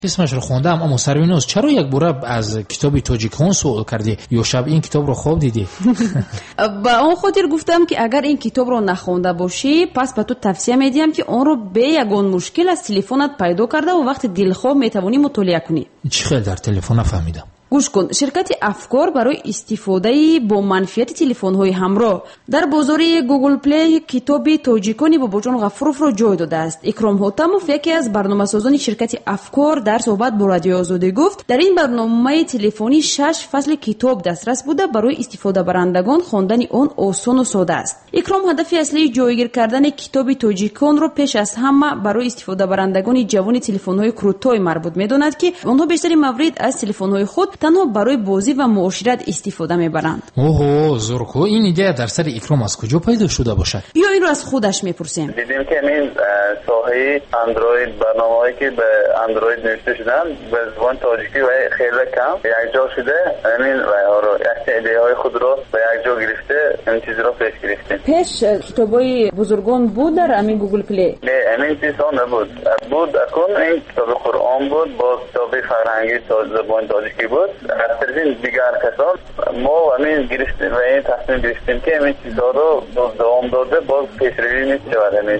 اسمش رو خوندم، اما سرویناز چرا یک بار از کتاب تاجیکان سوال کردی یا شب این کتاب رو خواب دیدی؟ با اون خاطر گفتم که اگر این کتاب رو نخونده باشی پس به تو توصیه میدیم که اون رو به یگان مشکل از تلفنت پیدا کرده و وقت دلخواه میتوانی مطالعه کنی. چی خیلی در تلفن نفهمیدم. گوش کن، شرکت افکار برای استفاده با منفیت تلفن‌های همراه در بازار گوگل پلی کتاب تاجیکانی با بوجان غفروف رو جای داده است. اکرام حاتموف یکی از برنامه‌سازان شرکت افکار در صحبت با رادیو آزادی گفت در این برنامه تلفنی 6 فصل کتاب دسترس بوده، برای استفاده برندگان خواندن آن آسان و ساده است. اکرام هدف اصلی جایگیر کردن کتاب تاجیکان رو پیش از همه برای استفاده برندگان جوان تلفن‌های کروتای مربوط می‌داند که آنها بیشتر موارد از تلفن‌های خود تنها برای بازی و معاشرت استفاده میبرند. اوه زورکو، این ایده در سر اکرام از کجا پیدا شده باشد؟ بیا این رو از خودش میپرسیم. دیدیم که این ساحه اندروید، برنامه‌هایی که به اندروید نوشته شدن به زبان تاجیکی و خیلی کم یک جا شده، همین رو ایده‌های خود رو به یک جا گرفته این چیز رو پیش گرفتیم. پیش کتابای بزرگان بود در همین گوگل پلی؟ نه، همین چیزا نبود. بود اکن این کتاب قرآن بود با کتاب فرهنگی زبان تاجیکی بود. از این دیگر کسان ما همین گرفتیم و این تصمیم گرفتیم که همین چیزها رو دوام داده باز پیشروی می‌شود. همین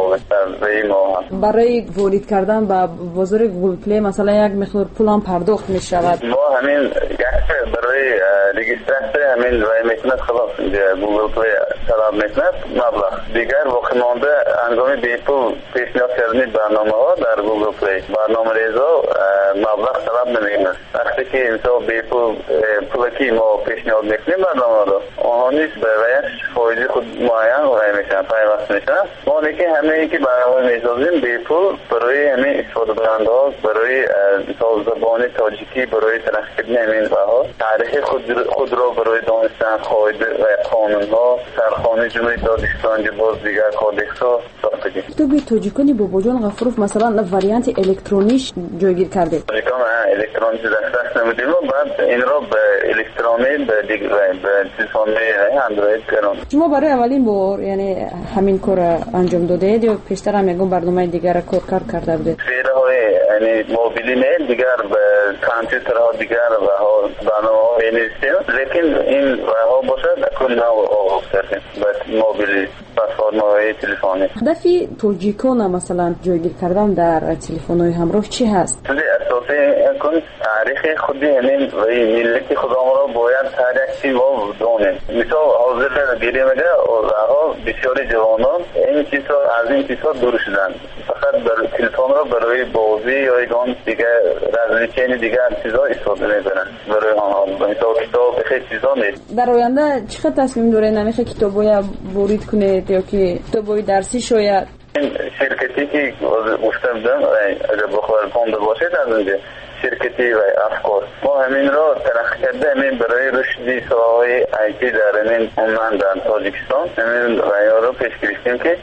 ما برای ورود کردن به بازار گوگل پلی مثلا یک مقدار پول پرداخت می‌شود. ما همین یک برای رجیستراسی همین و میتونه خلاص گوگل پلی طلب می‌کند مبلغ دیگر باقی مانده انجام بیپول پیشنهاد کردن برنامه‌ها در گوگل پلی برنامه‌ریزا مبلغ طلب نمی‌کند. وقتی که انسان بیپول پولکی ما پیشنهاد می‌کنیم برنامه رو آنها نیست به ویش فایده خود معین قرار میشن پیوست میشن. ما که همه که برنامه می‌سازیم بیپول برای همین استفاده برندها برای زبان تاجیکی برای ترخیص کردن همین بها تاریخ خود را برای دانستن قواعد و قانون‌ها سرخانه جمهوری تاجیکستان باز دیگر کودکس‌ها ساخته. کتاب تاجیکانی با بوجان غفروف مثلا واریانت الکترونیش جایگیر کرده. تاجیکان الکترونیک دسترس نمیدیم و بعد این را به الکترونی به دیگر به تلفن اندروید کردم. شما برای اولین بار یعنی همین کار انجام دادید یا پیشتر هم یکم برنامه دیگر کار کرده بودید؟ فعل‌های یعنی موبیلی نه دیگر به کامپیوترها دیگر و برنامه‌ها نوشتیم لیکن این ها باشد کل نوع آغاز کردیم به موبیلی پلتفرم‌های تلفنی. هدف تاجیکان مثلا جایگیر کردن در تلفن‌های همراه چی هست؟ اساساً کن تاریخ خودی همین و ملت خودمون را باید تاریخی و دونیم. مثلا حاضر گیریم میگه ها بسیاری جوانان این چیزها از این چیزها دور شدن. فقط در تلفن را برای بازی یا ایگان دیگه رزمیچین دیگه چیزها استفاده می‌کنن. برای آنها مثلا کتاب خیلی چیزا نیست. در آینده چقدر تصمیم دارید نمیخه کتابای ورود کنید یا که کتابای درسی شاید؟ این شرکتی که گفتم اگر بخواد فاند باشه از اونجا شرکتی و افکار ما همین را ترقی کرده همین برای رشد ساحه‌های آیتی در همین عمان در تاجیکستان همین راه رو پیش گرفتیم که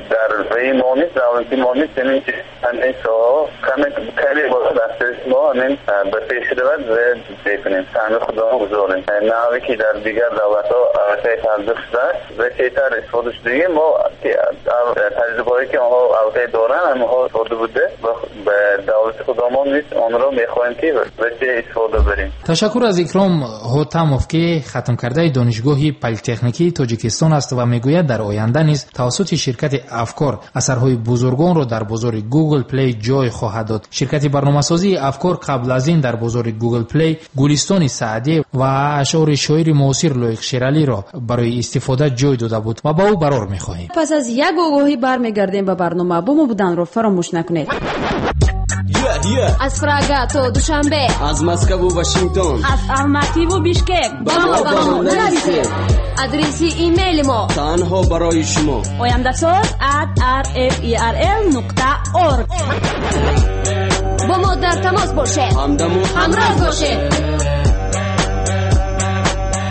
در وی مامی دولتی مامی همین این ساحه کمی باید دسترس ما همین به پیش رود زد بکنیم تعمیر خودمون گذاریم نحوی که در دیگر دولت‌ها اوتای پرداخت شده و چیتر استفاده شده ما تجربه‌ای که آنها اوتای دارن همها استفاده بوده و به دولت خودمون نیست آن را میخوایم که بچه استفاده بریم. تشکر از اکرام حاتموف که ختم کرده دانشگاه پلی‌تکنیکی تاجیکستان است و میگوید در آینده نیز توسط شرکت افکار اثرهای بزرگان را در بازار گوگل پلی جای خواهد داد. شرکت برنامه‌سازی افکار قبل از این در بازار گوگل پلی گلستان سعدی و اشعار شاعر معاصر لایق شیرالی را برای استفاده جای داده بود و با او برار می‌خواهیم. پس از یک آگاهی برمیگردیم به برنامه. با ما بودن رو فراموش نکنید. از پراگ تا دوشنبه، از مسکو و واشنگتن، از الماتی و بیشکک با ما نویسید. ادرس ایمیل ما تنها برای شما oyandasaz@rferl.org. با ما در تماس باشید، همراه باشید.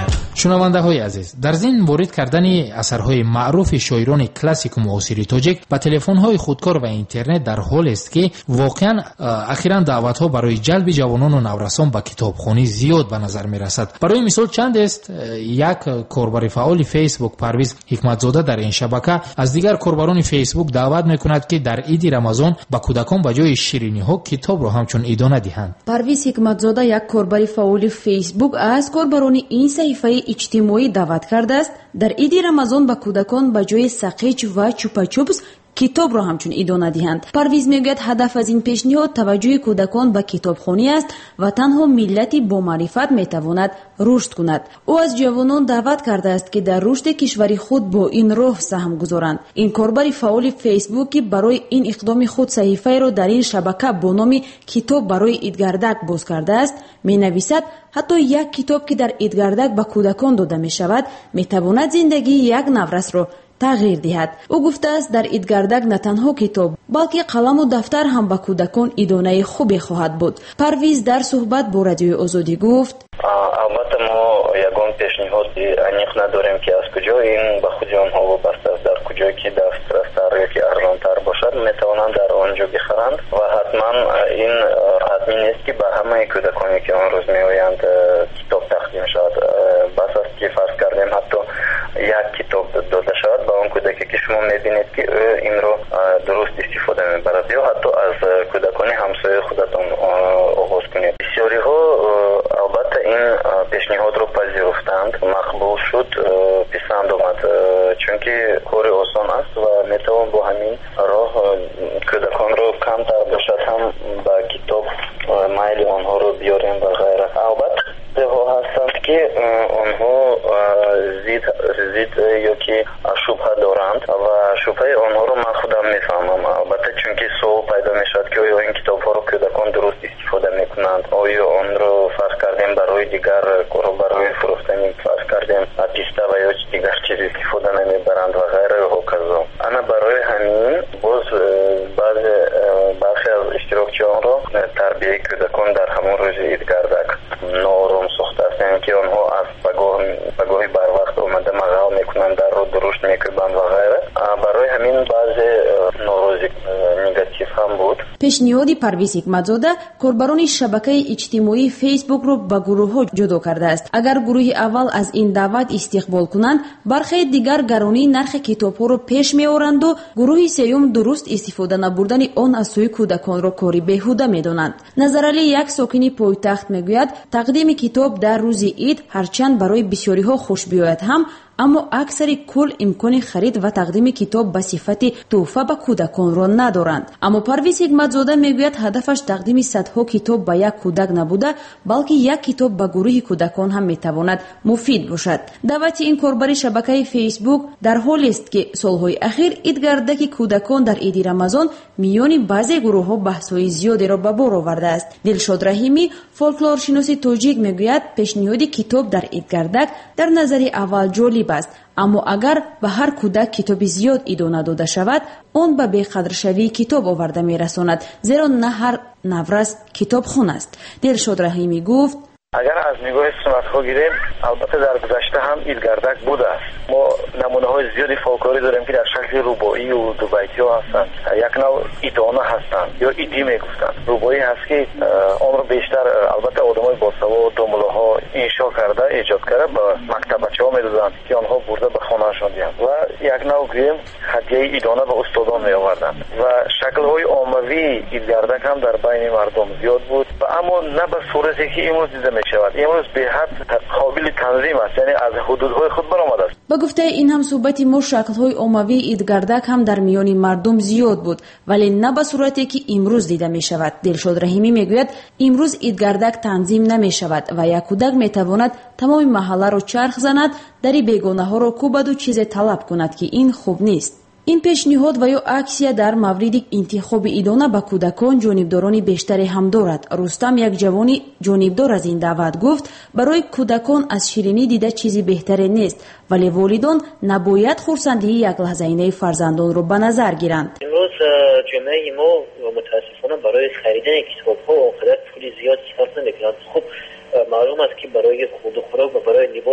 шунавандаҳои азиз, дар зин ворид кардани асарҳои маъруфи шоирони классику муосири тоҷик ба телефонҳои худкор ва интернет дар ҳолест ки воқеан ахиран даъватҳо барои ҷалби ҷавонону наврасон ба китобхонӣ зиёд ба назар мерасад. барои мисол чандест, як корбари фаъоли фейсбук Парвиз ҳикматзода дар ин шабака аз дигар корбарони фейсбук даъват мекунад ки дар иди рамазон ба кӯдакон ба ҷои шириниҳо китобро ҳамчун идона диҳанд. Парвиз ҳикматзода, як корбари фаъоли фейсбук, аз корбарони ин саҳифаи иҷтимоӣ даъват кардааст дар иди рамазон ба кӯдакон ба ҷои сақич ва чупачупс китобро ҳамчун идона диҳанд. Парвиз мегӯяд, ҳадаф аз ин пешниҳод таваҷҷӯҳи кӯдакон ба китобхонӣ аст ва танҳо миллати бомаърифат метавонад рушд кунад. ӯ аз ҷавонон даъват кардааст ки дар рушди кишвари худ бо ин роҳ саҳм гузоранд. ин корбари фаъоли фейсбук ки барои ин иқдоми худ саҳифаеро дар ин шабака бо номи китоб барои идгардак боз кардааст, менависад, ҳатто як китоб ки дар идгардак ба кӯдакон дода мешавад метавонад зиндагии як наврасро тағйир диҳад. ӯ гуфтааст, дар идгардак на танҳо китоб, балки қаламу дафтар ҳам ба кӯдакон идонаи хубе хоҳад буд. Парвиз дар суҳбат бо Радиои Озодӣ гуфт: албатта мо ягон пешниҳоди аниқ надорем ки аз куҷо, ин ба худи онҳо вобаста аст. дар куҷое ки дастрастар ёки арзонтар бошад, метавонанд дар он ҷо бихаранд ва ҳатман ин ҳатмӣ нест ки ба ҳамаи кӯдаконе ки он рӯз меоянд китоб тақдим шавад. бас аст ки фарз кардем ҳатто як китоб дода шавад ба он кӯдаке ки шумо мебинед ки ӯ инро дуруст истифода мебарад, ё ҳатто аз кӯдакони ҳамсояи худатон оғоз кунед. бисёриҳо албатта ин пешниҳодро пазируфтанд, мақбул шуд, писанд омад, чунки кори осон аст ва метавон бо ҳамин роҳ кӯдаконро камтар бошад ҳам ба китоб майли онҳоро биёрем ва ғайра. албатта ҳо ҳастанд ки онҳо зид ёки шубҳа доранд ва шубҳаи онҳоро ман худам мефаҳмам. албатта чунки суол пайдо мешавад ки оё ин китобҳоро кӯдакон дуруст истифода мекунанд, оё онро фарз кардем барои дигар корҳо, барои фурӯхтани фарз кардем писта ва ё дигар чиз истифода намебаранд ва ғайра ҳоказо. ана барои ҳамин боз бархе аз иштирокчиёнро тарбияи кӯдакон дар ҳамон рӯзи идгардак ноором сохта ҳастанд ки онҳо аз пагоҳи барвақт омада мағал мекунанд, дарро дурушт мекӯбанд ва ғайра. барои ҳамин баъзе норозӣ негатив ҳам буд. пешниҳоди Парвиз Ҳикматзода корбарони шабакаи иҷтимоии фейсбукро ба гурӯҳҳо ҷудо кардааст. агар гурӯҳи аввал аз ин даъват истиқбол кунанд, бархаи дигар гаронии нархи китобҳоро пеш меоранду гурӯҳи сеюм дуруст истифода набурдани он аз сӯи кӯдаконро кори беҳуда медонанд. Назаралӣ, як сокини пойтахт, мегӯяд, тақдими китоб дар рӯзи ид ҳарчанд барои бисёриҳо хуш биёяд ҳам, аммо аксари кул имкони харид ва тақдими китоб ба сифати тӯҳфа ба кӯдаконро надоранд. аммо Парвиз Ҳикматзода мегӯяд, ҳадафаш тақдими садҳо китоб ба як кӯдак набуда, балки як китоб ба гурӯҳи кӯдакон ҳам метавонад муфид бошад. даъвати ин корбари шабакаи фейсбук дар ҳолест ки солҳои ахир идгардаки кӯдакон дар иди рамазон миёни баъзе гурӯҳҳо баҳсҳои зиёдеро ба бор овардааст. Дилшод Раҳимӣ, фолклоршиноси тоҷик, мегӯяд, пешниҳоди китоб дар идгардак дар назари аввал ҷолиб аст, аммо агар ба ҳар кӯдак китоби зиёд идона дода шавад, он ба беқадршавии китоб оварда мерасонад, зеро на ҳар наврас китобхон аст. Дилшод Раҳимӣ гуфт: агар аз нигоҳи суннатҳо гирем, албатта дар гузашта ҳам идгардак будааст. мо намунаҳои зиёди фолклорӣ дорем ки дар шакли рубоию дубайтиҳо ҳастанд, як нав идона ҳастанд ё идӣ мегуфтанд. рубоӣ ҳаст ки онро бештар албатта одамои босавод, домулаҳо иншо карда, эҷод карда ба мактабачаҳо медоданд ки онҳо бурда ба хонаашон диҳанд ва як нав гӯем ҳадияи идона ба устодон меоварданд ва шаклҳои оммавии идгардак ҳам дар байни мардум зиёд буд, аммо на ба сурате ки имрӯз дида мешавад. имрӯз беҳад қобили танзим аст, яъне аз ҳудудҳои худ баромад аст. ба гуфтаи ин ҳам суҳбати мо, шаклҳои оммавии идгардак ҳам дар миёни мардум зиёд буд, вале на ба сурате ки имрӯз дида мешавад. Дилшод Раҳимӣ мегӯяд, имрӯз идгардак танзим намешавад ва як кӯдак метавонад тамоми маҳалларо чарх занад, дари бегонаҳоро кӯбаду чизе талаб кунад ки ин хуб нест. ин пешниҳод ва ё аксия дар мавриди интихоби идона ба кӯдакон ҷонибдорони бештаре ҳам дорад. Рустам, як ҷавони ҷонибдор аз ин даъват, гуфт, барои кӯдакон аз ширинӣ дида чизи беҳтаре нест, вале волидон набояд хурсандии яклаҳзаинаи фарзандонро ба назар гиранд. имрӯз ҷомеаи мо мутаассифона барои харидани китобҳо онқадар пули зиёд сарф намекунанд. хуб маълум аст ки барои хурду хӯрок ва барои либос ки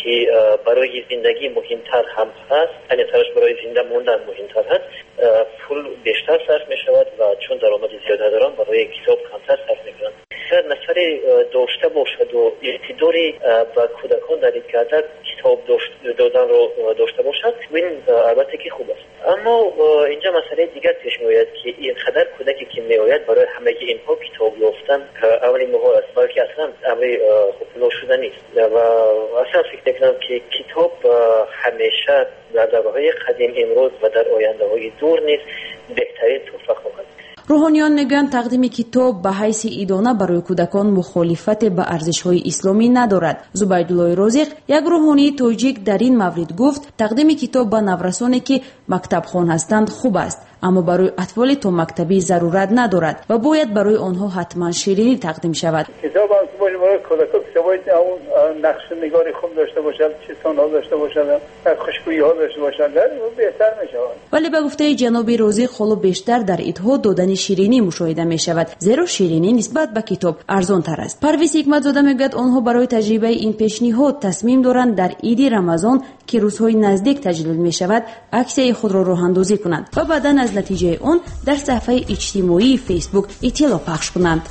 که برای زندگی مهمتر هم هست، یعنی تلاش برای زنده موندن مهمتر هست، پول بیشتر صرف می شود و چون درآمد زیاده دارن برای کتاب کمتر صرف می کنند. اگر نفر داشته باشد و اقتداری به کودکان در این کردن کتاب دادن رو داشته باشد، این البته که خوب است. اما اینجا مسئله دیگر پیش می آید که اینقدر کودکی که می آید برای همه اینها کتاب یافتن اولین محال است، بلکه اصلا امر خوب شده نیست و اصلا فکر نکنم که کتاب همیشه در دوره‌های قدیم امروز و در آینده‌های دور نیز بهترین تحفه خواهد. روحانیان میگویند تقدیم کتاب به حیث ایدانه برای کودکان مخالفت به ارزش‌های اسلامی ندارد. زبیدالله رازق، یک روحانی توجیک، در این مورد گفت تقدیم کتاب به نورسانی که مکتب خوان هستند خوب است، اما برای اطفال تا مکتبی ضرورت ندارد و باید برای آنها حتما شیرینی تقدیم شود. کتاب هم که برای کودکان باید اون نقش نگاری خوب داشته باشد، چیزها داشته باشد، خوشبویی ها داشته باشد، بهتر میشود. ولی به گفته جناب رازق خلو بیشتر در ایدها دادن شیرینی مشاهده می شود، زیرا شیرینی نسبت به کتاب ارزان تر است. پرویز حکمتزاده میگوید آنها برای تجربه این پیشنهاد تصمیم دارند در عید رمضان که روزهای نزدیک تجلیل می شود عکس خود را راه اندازی کنند و بعدا از نتیجه آن در صفحه اجتماعی فیسبوک اطلاع پخش کنند.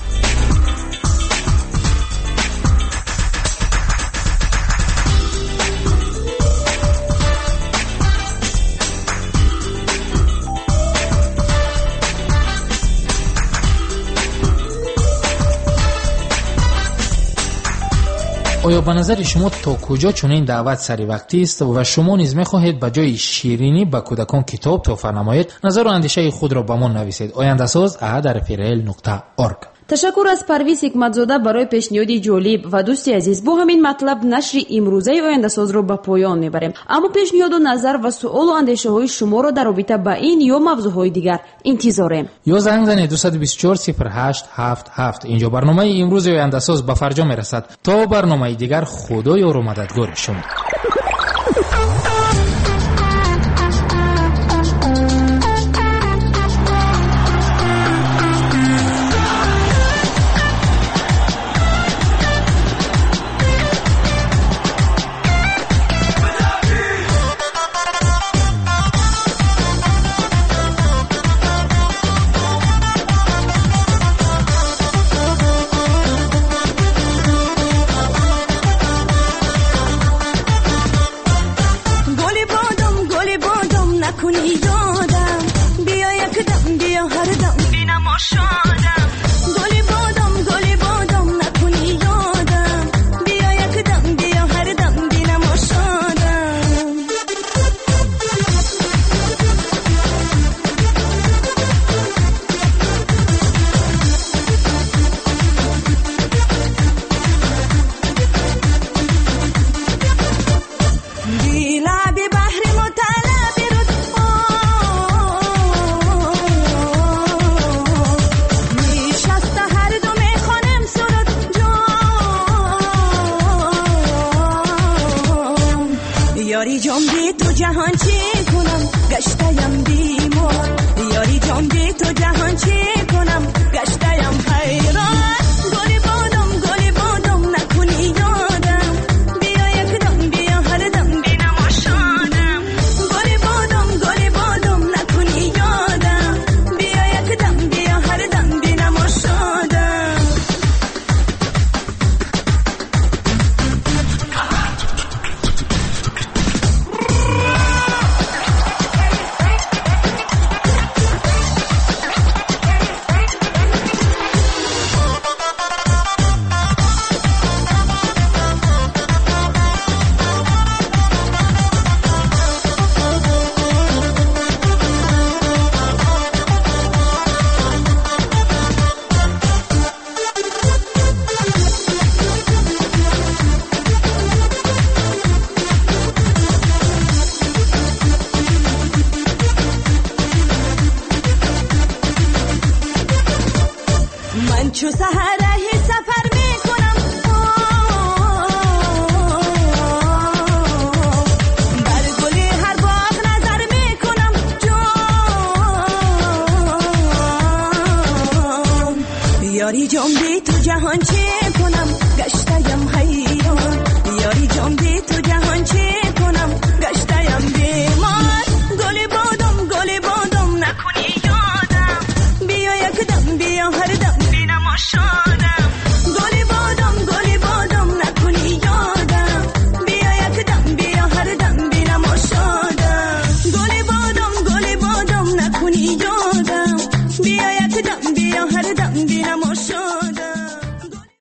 آیا به نظر شما تا کجا چنین دعوت سری وقتی است و شما نیز می‌خواهید به جای شیرینی به کودکان کتاب تحفه نمایید؟ نظر و اندیشه خود را به ما نویسید. ayandasaz@rfrael.org. تشکر از پرویز حکمتزاده برای پیشنهاد جالب و دوستی عزیز. با همین مطلب نشر امروزه آینده‌ساز را به پایان میبریم. اما پیشنهاد و نظر و سوال و اندیشه های شما را در رابطه با این یا موضوعهای دیگر انتظاریم. یا زنگ زنید 224-0877. اینجا برنامه امروز آینده‌ساز به فرجا میرسد. تا برنامه دیگر خدا یار و مددگار شما. یاری جان بی تو جهان چی کنم گشتم بیمار، یاری جان بی تو جهان چی کنم گشتم حیران. گلی بادم نکنی یادم، بیا یک دم بیا هر دم بینم آشادم. گلی بادم نکنی یادم، بیا یک دم بیا هر دم بینم آشادم. چو سحرهی سفر میکنم بر گلی هر باغ نظر میکنم جان. یاری جان بی تو جهان چی کنم گشتم حیران، یاری یاری جان بی تو جهان چه